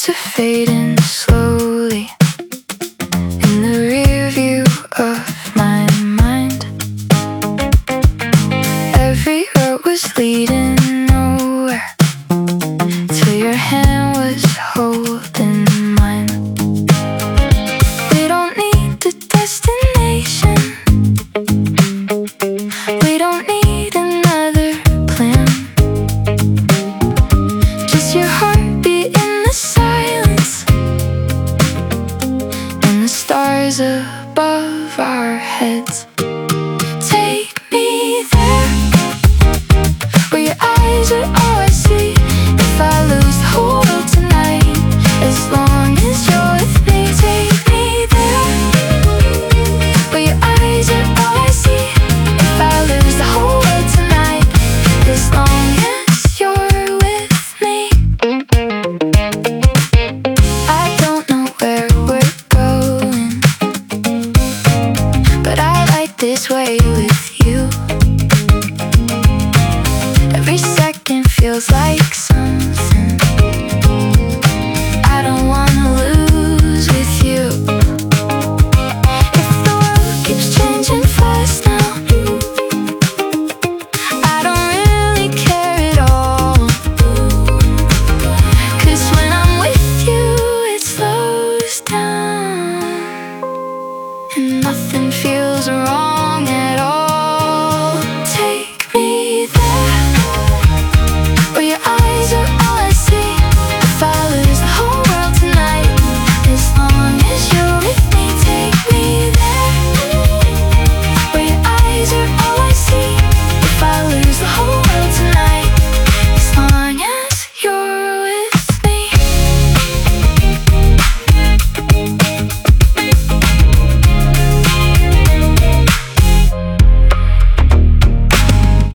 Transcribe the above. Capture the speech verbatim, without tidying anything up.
are fading slowly in the rear view of my mind. Every road was leading nowhere till your hand was holding mine. We don't need the destination, we don't need another plan. Just your heartbeat in the silence and the stars above our heads. Take me there, where your eyes are all I see. If I lose the whole world tonight, as long as you're with me. Take me there, where your eyes are all I see. If I lose the whole world tonight, as long as you're with me. I don't know where we're going, but I like this way with you. Every second feels like